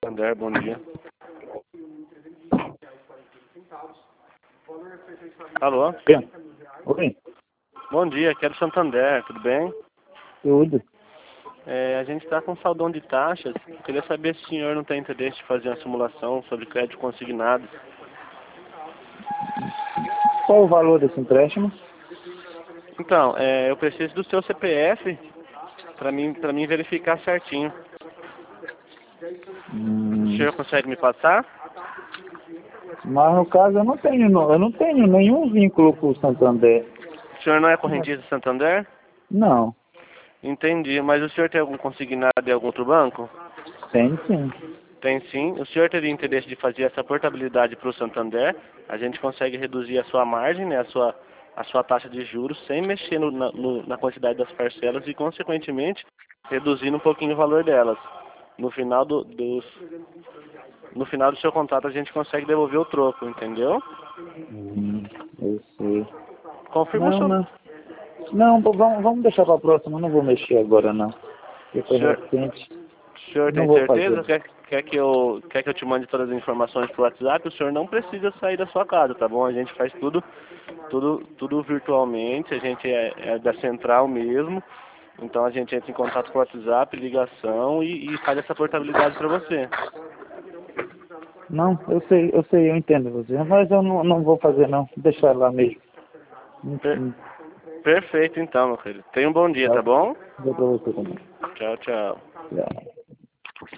Santander, bom dia. Alô? Oi, Bom dia, aqui é do Santander, tudo bem? tudo. A gente está com saldão de taxas. Queria saber se o senhor não tem interesse de fazer uma simulação sobre crédito consignado. Qual o valor desse empréstimo? Então, eu preciso do seu CPF para mim verificar certinho. O senhor consegue me passar? Mas no caso eu não tenho nenhum vínculo com o Santander. O senhor não é correntista Santander? Não, Entendi, mas o senhor tem algum consignado de algum outro banco? tem sim. Tem sim. O senhor teria interesse de fazer essa portabilidade para o Santander? A gente consegue reduzir a sua margem, né, a sua taxa de juros, sem mexer na quantidade das parcelas e, consequentemente, reduzindo um pouquinho o valor delas. No final no final do seu contrato, a gente consegue devolver o troco, entendeu? Eu sei. Confirma o Não, seu... não. Não, vamos deixar para a próxima, eu não vou mexer agora não. Porque foi recente. O senhor Não tem vou certeza? fazer. Quer que eu te mande todas as informações por WhatsApp? O senhor não precisa sair da sua casa, tá bom? A gente faz tudo virtualmente, a gente é da central mesmo. Então a gente entra em contato por WhatsApp, ligação e faz essa portabilidade para você. Não, eu sei, eu entendo você. Mas eu não vou fazer não. Deixar lá mesmo. Perfeito então, meu filho. Tenha um bom dia, tá bom? Vou para você também. Tchau, tchau. Tchau.